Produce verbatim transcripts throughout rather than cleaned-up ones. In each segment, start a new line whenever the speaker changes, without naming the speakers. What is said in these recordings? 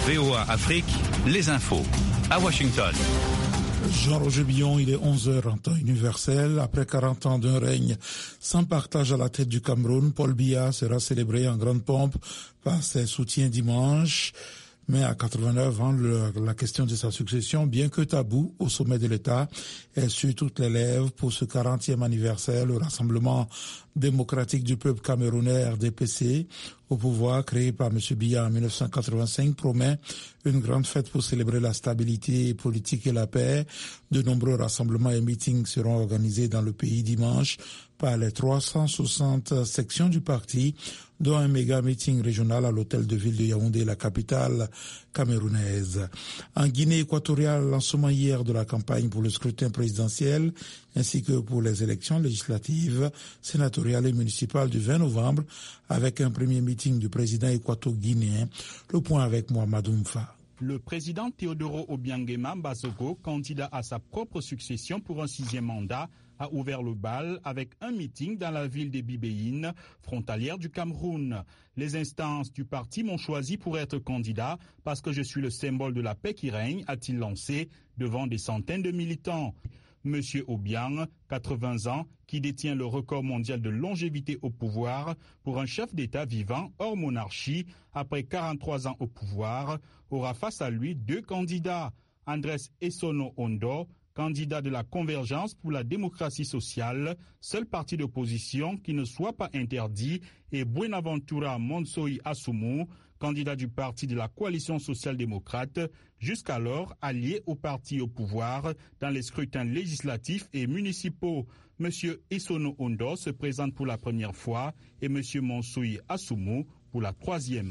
V O A Afrique, les infos. À Washington.
Jean-Roger Billon, il est onze heures en temps universel. Après quarante ans d'un règne sans partage à la tête du Cameroun, Paul Biya sera célébré en grande pompe par ses soutiens dimanche. Mais à quatre-vingt-neuf ans, le, la question de sa succession, bien que tabou au sommet de l'État, est sur toutes les lèvres pour ce quarantième anniversaire. Le Rassemblement démocratique du peuple camerounais, R D P C, au pouvoir, créé par M. Biya en dix-neuf cent quatre-vingt-cinq, promet une grande fête pour célébrer la stabilité politique et la paix. De nombreux rassemblements et meetings seront organisés dans le pays dimanche par les trois cent soixante sections du parti, dont un méga meeting régional à l'hôtel de ville de Yaoundé, la capitale camerounaise. En Guinée équatoriale, lancement hier de la campagne pour le scrutin présidentiel, ainsi que pour les élections législatives, sénatoriales et municipales du vingt novembre, avec un premier meeting du président équato-guinéen. Le point avec Mohamed Oumfa.
Le président Teodoro Obiangema Basogo, candidat à sa propre succession pour un sixième mandat, a ouvert le bal avec un meeting dans la ville de Bibéine, frontalière du Cameroun. Les instances du parti m'ont choisi pour être candidat parce que je suis le symbole de la paix qui règne, a-t-il lancé devant des centaines de militants. Monsieur Obiang, quatre-vingts ans, qui détient le record mondial de longévité au pouvoir pour un chef d'État vivant hors monarchie après quarante-trois ans au pouvoir, aura face à lui deux candidats. Andrés Essono Ondo, candidat de la Convergence pour la démocratie sociale, seul parti d'opposition qui ne soit pas interdit, et Buenaventura Monsoy Assoumou, candidat du parti de la coalition social-démocrate, jusqu'alors allié au parti au pouvoir dans les scrutins législatifs et municipaux. Monsieur Essono Ondo se présente pour la première fois et Monsieur Monsoy Assoumou pour la troisième.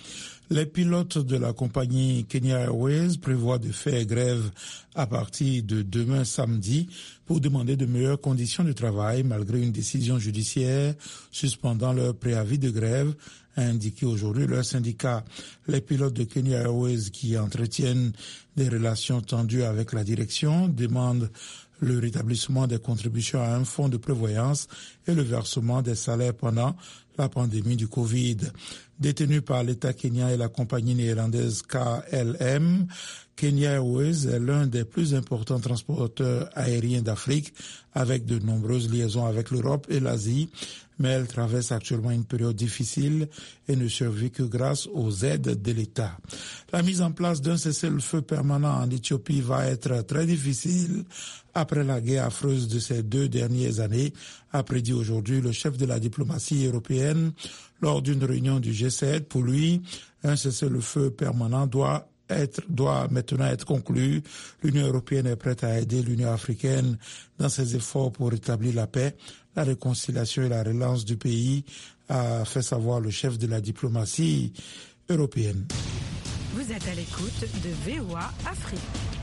Les pilotes de la compagnie Kenya Airways prévoient de faire grève à partir de demain samedi pour demander de meilleures conditions de travail malgré une décision judiciaire suspendant leur préavis de grève, a indiqué aujourd'hui leur syndicat. Les pilotes de Kenya Airways qui entretiennent des relations tendues avec la direction demandent le rétablissement des contributions à un fonds de prévoyance et le versement des salaires pendant la pandémie du Covid. Détenu par l'État kenyan et la compagnie néerlandaise K L M, Kenya Airways est l'un des plus importants transporteurs aériens d'Afrique, avec de nombreuses liaisons avec l'Europe et l'Asie, mais elle traverse actuellement une période difficile et ne survit que grâce aux aides de l'État. La mise en place d'un cessez-le-feu permanent en Éthiopie va être très difficile après la guerre affreuse de ces deux dernières années, a prédit aujourd'hui le chef de la diplomatie européenne lors d'une réunion du G sept. Pour lui, un cessez-le-feu permanent doit être, doit maintenant être conclu. L'Union européenne est prête à aider l'Union africaine dans ses efforts pour rétablir la paix, la réconciliation et la relance du pays, a fait savoir le chef de la diplomatie européenne.
Vous êtes à l'écoute de V O A Afrique.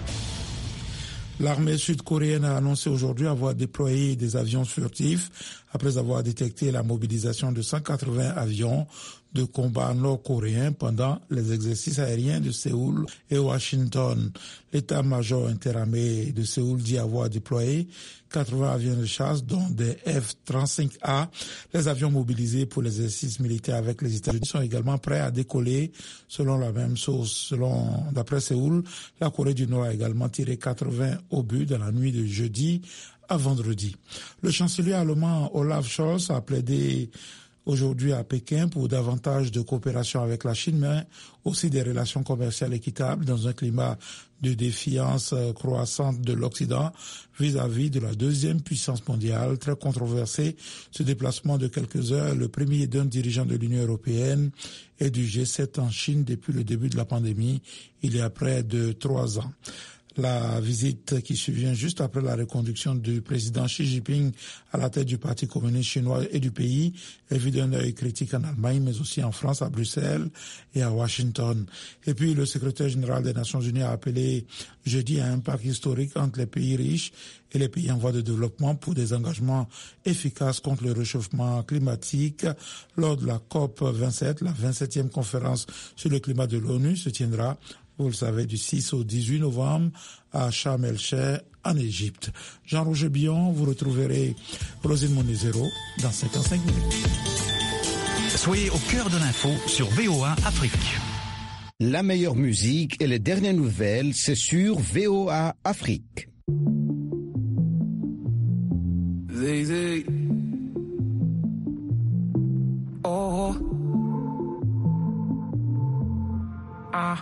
L'armée sud-coréenne a annoncé aujourd'hui avoir déployé des avions furtifs après avoir détecté la mobilisation de cent quatre-vingts avions de combat nord-coréens pendant les exercices aériens de Séoul et Washington. L'état-major interarmé de Séoul dit avoir déployé quatre-vingts avions de chasse, dont des F trente-cinq A. Les avions mobilisés pour l'exercice militaire avec les États-Unis sont également prêts à décoller, selon la même source. Selon, d'après Séoul, la Corée du Nord a également tiré quatre-vingts obus dans la nuit de jeudi à vendredi. Le chancelier allemand Olaf Scholz a plaidé aujourd'hui à Pékin pour davantage de coopération avec la Chine, mais aussi des relations commerciales équitables dans un climat de défiance croissante de l'Occident vis-à-vis de la deuxième puissance mondiale. Très controversé, ce déplacement de quelques heures, le premier d'un dirigeant de l'Union européenne et du G sept en Chine depuis le début de la pandémie, il y a près de trois ans. La visite qui survient juste après la reconduction du président Xi Jinping à la tête du Parti communiste chinois et du pays est vue d'un œil critique en Allemagne, mais aussi en France, à Bruxelles et à Washington. Et puis, le secrétaire général des Nations Unies a appelé jeudi à un pacte historique entre les pays riches et les pays en voie de développement pour des engagements efficaces contre le réchauffement climatique. Lors de la COP vingt-sept, la vingt-septième conférence sur le climat de l'ONU se tiendra, vous le savez, du six au dix-huit novembre à Sharm el-Sheikh en Égypte. Jean-Roger Billon, vous retrouverez Rosine Monizero dans cinquante-cinq minutes.
Soyez au cœur de l'info sur V O A Afrique.
La meilleure musique et les dernières nouvelles, c'est sur V O A Afrique.
Zay, zay. Oh. Ah.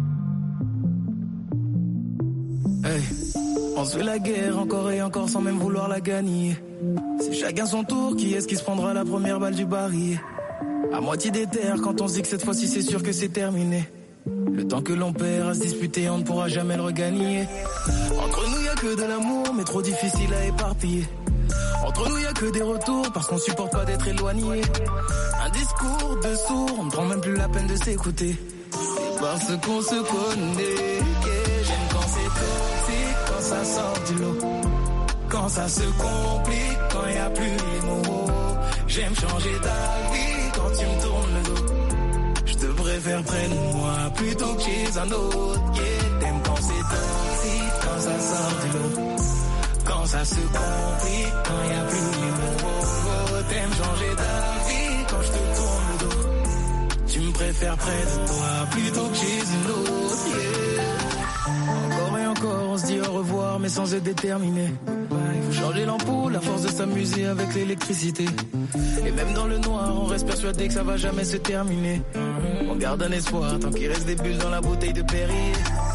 Hey. On se fait la guerre encore et encore sans même vouloir la gagner. C'est chacun son tour, qui est-ce qui se prendra la première balle du barillet? À moitié des terres, quand on se dit que cette fois-ci c'est sûr que c'est terminé. Le temps que l'on perd à se disputer, on ne pourra jamais le regagner. Entre nous y a que de l'amour, mais trop difficile à éparpiller. Entre nous y a que des retours, parce qu'on supporte pas d'être éloigné. Un discours de sourd, on ne prend même plus la peine de s'écouter. C'est parce qu'on se connaît que j'aime quand c'est toxique, quand ça sort du lot. Quand ça se complique, quand y a plus les mots. J'aime changer d'avis quand tu me tournes le dos. Je te préfère près de moi plutôt que chez un autre. Yeah, t'aimes quand c'est toxique, quand ça sort du lot. Quand ça se complique, quand y a plus les mots. T'aimes changer d'avis quand je te tourne le dos. Tu me préfères près de toi plutôt que chez une autre. Yeah. Encore et encore, on se dit au revoir mais sans être déterminé. Il faut changer l'ampoule, à force de s'amuser avec l'électricité. Et même dans le noir, on reste persuadé que ça va jamais se terminer. On garde un espoir tant qu'il reste des bulles dans la bouteille de Perrier.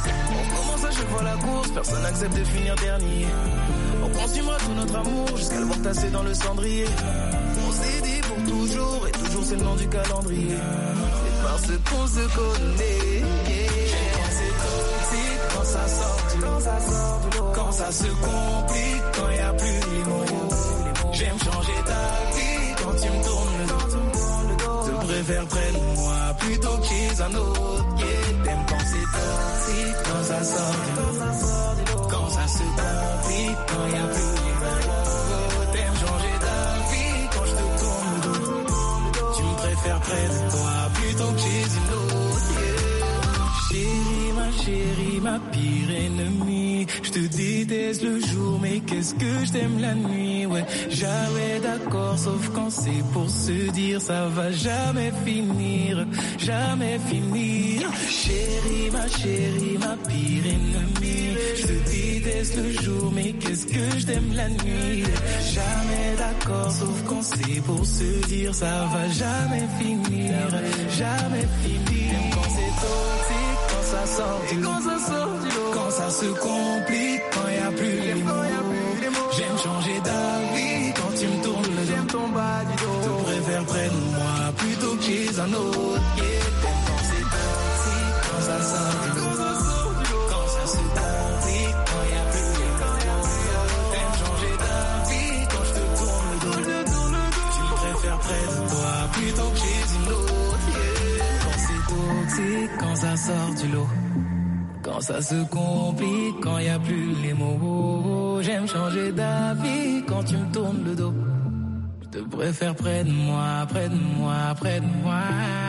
On commence à chaque fois la course, personne n'accepte de finir dernier. On consumera tout notre amour jusqu'à le voir tasser dans le cendrier. On s'est dit pour toujours, et toujours c'est le nom du calendrier. C'est parce qu'on se connaît. J'aime quand c'est toxique, quand ça sort du lot. Quand ça se complique, quand y a plus les mots. J'aime changer d'avis quand tu me tournes le dos. Je préfère près de moi plutôt que chez un autre. Yeah, t'aimes quand c'est toxique, quand ça sort du lot. Quand ça se complique, quand y a plus les mots. T'aimes changer d'avis quand je te tourne le dos. Tu me préfères près de toi plutôt que chez une autre. Yeah. Chérie, ma chérie, ma pire ennemie. Je te déteste le jour, mais qu'est-ce que je t'aime la nuit. Ouais, jamais d'accord, sauf quand c'est pour se dire ça va jamais finir, jamais finir. Chérie, ma chérie, ma pire ennemie. Je te déteste le jour, mais qu'est-ce que je t'aime la nuit. Jamais d'accord, sauf quand c'est pour se dire ça va jamais finir, jamais finir. Quand c'est toxique, quand ça sort du lot, quand ça sort du lot, quand ça se complique, quand y a plus les mots. J'aime changer d'avis quand tu me tournes le dos. J'aime ton bas du dos. Je préfère près de moi plutôt que chez un autre. Yeah, t'aimes quand c'est toxique, quand ça sort du lot. Quand ça se complique, quand y a plus les mots. T'aimes changer d'avis quand je te tourne le dos. Tu me préfères près de toi plutôt que chez une autre. Yeah. Quand c'est toxique, quand ça sort du lot. Quand ça se complique, quand y a plus les mots. J'aime changer d'avis quand tu me tournes le dos. Je te préfère près de moi, près de moi, près de moi.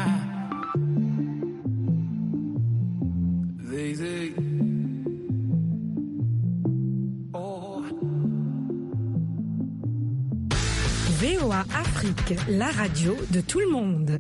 Zay, zay. Oh.
V O A Afrique, la radio de tout le monde.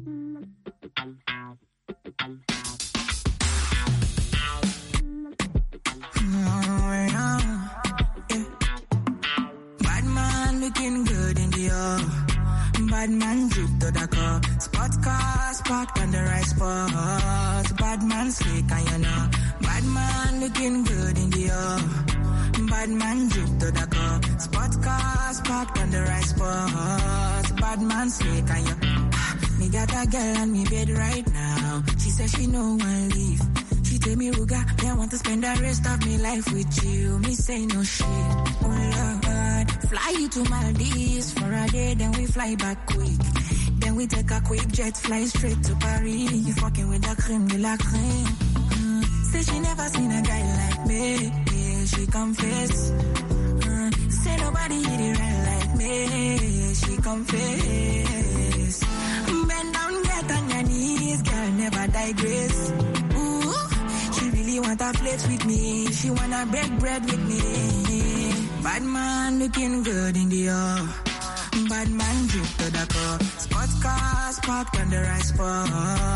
Bad man drip to the car. Spot car, spot on the right spot. Bad man slick and you know. Bad man looking good in the air. Bad man drip to the car. Spot car, spot on the right spot. Bad man slick and you. Me got a girl on me bed right now. She says she no one leave. She tell me, Ruga, I want to spend the rest of me life with you. Me say no shit. Oh Lord, fly you to Maldives for a day, then we fly back quick. Then we take a quick jet, fly straight to Paris. You fucking with the creme de la creme. Mm. Say she never seen a guy like me. Yeah, she confess. Mm. Say nobody hit it right like me. She confess. Bend down, get on your knees, girl, never digress. Ooh, she really want to flex with me. She wanna break bread with me. Bad man looking good in the air. Bad man drip to the car. Spot car, spot on the right spot.